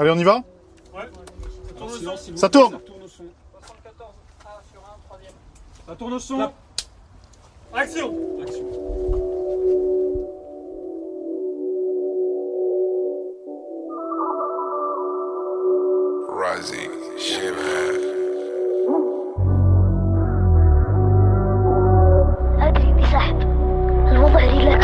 Allez, on y va? Ouais. Ça tourne. Ça tourne au son. Action. Razi, Shivhead. أدري سحب الوضع ريلاكس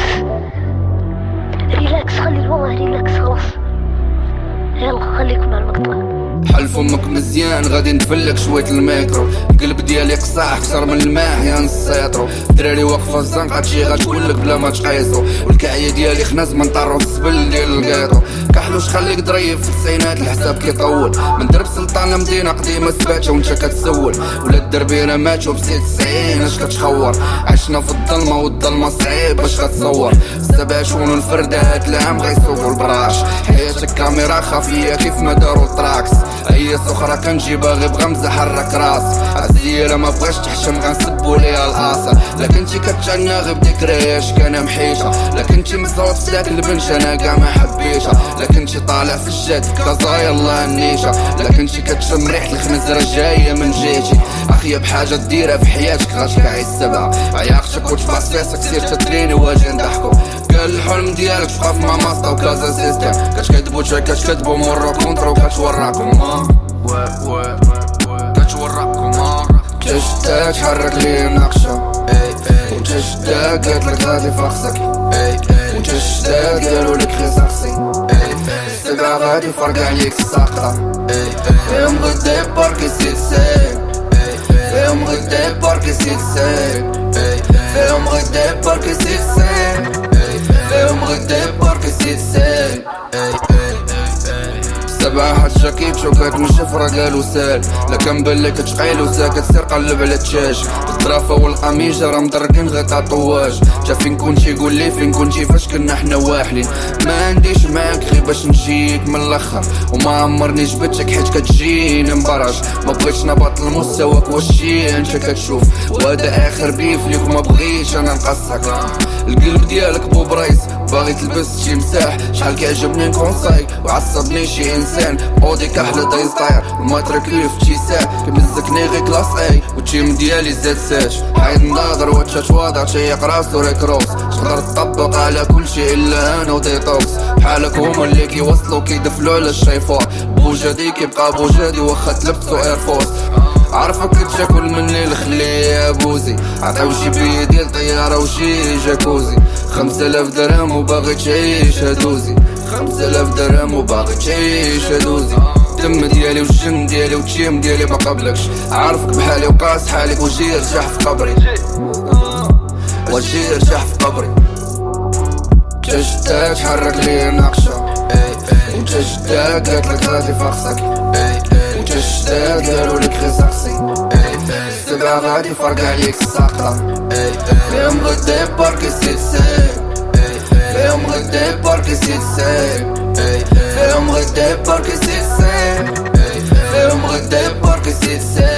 خلي الوضع ريلاكس خلاص. يلا خليكم على المقطع. حل فمك مزيان غادي نتفلك شوية الميكرو. القلب ديالي قصاح اكثر من الماء يا نسيطرو. الدراري واقفة الزنقة تشي غتقولك بلا ما تقيسو. والكعية ديالي خناز من طارو السبل ديال الكيطو. كحلوش خليك ضريف في التسعينات الحساب كيطول. من درب سلطانة مدينة قديمة سباتة وانت كتسول. ولا الدربيرة ماتو بسيت 90 اش كتخور. عشنا في الظلمة والظلمة صعيب باش كتصور. 27 الفردات العام غيسوقو البراش. حياتك كاميرا خفية كيف ما دارو التراكس. اي سخرة كنجيبها غير بغمزة حرك راس. عالزيرة ما بغاش تحشم غنسبو ليها القاصة. لكن تي كتعنى غير بديكريش كان محيشة. لكن تي مزروط ساك البنش انا كاع ما حبيشها. لكن تي طالع في الجد كازا يلا النيشة. لكن تي كتشم ريحة الخنزرة جاية من جيتي. اخيب حاجة ديرها في حياتك غاتك عيسبها. عياقتك وتباس فاسك سير تتريني واجي نضحكو. قال الحلم ديالك تبقى في ماماستا وكازا سيستم. كتكذبو كتكذبو مرة كونترا وكتوراكم كتوراكم جشتك حرك لي نقشة. وجشتك قالتلك غادي فخسك. وجشتك قالولك غي سقسي. السبعة غادي فرق عليك الساقطة. فيهم غدي باركي سيتسيك. فيهم غدي باركي سيتسيك. فيهم غدي باركي سيتسيك. فيهم غدي باركي سيتسيك. سبعة حد شاكيت شوكات من شفرة قالو سال. لكن باللي كتشقيل وساكت سير قلب على التشاش. الطرافة والقميجة راه مدركين غير تاع طواج. جا فين كنتي قولي فين كنتي فاش كنا حنا واحلين. ما عنديش معاك غير باش نجيك من الاخر. وما عمرني جبتك حيت كتجيني مبرج. ما بغيتش نبطل مستواك واشي انت كتشوف. وهذا اخر بيف ليك ما بغيتش انا نقصك. القلب ديالك بوبرايس باغي تلبس شي مساح. شحال كيعجبني كونساي وعصبني شي انسان. اودي كحلة دايز طاير الماتريكلي في تيساع. كيمزكني غي كلاس اي والتيم ديالي زاد ساش. حيد ناظر وتشواضع تشيق راسو ريكروس. تقدر تطبق على كل شي الا انا وديتوكس. بحالك هما اللي كيوصلو كيدفلو على الشيفور. بوجادي كيبقى بوجادي واخا تلبسو ايرفورس. عارفك تاكل مني الخلي يا بوزي. عطاو شي بي ديال طيارة وشي جاكوزي. 5000 درهم وباغي تعيش هدوزي. 5000 درهم وباغي تعيش هدوزي. الدم ديالي والجن ديالي والتيم ديالي ما قبلكش. عارفك بحالي وقاس حالك وجي رجع في قبري. وجي رجع في قبري. جشتك تحرك لي نقشة. وجشتك قالتلك غادي فخسك. وجشتك قالولك غي سقسي. السبعة غادي فرق عليك الساقطة. فيهم غدي باركي سيتسيك. فيهم غدي باركي سيتسيك. فيهم غدي باركي سيتسيك. فيهم غدي باركي سيتسيك.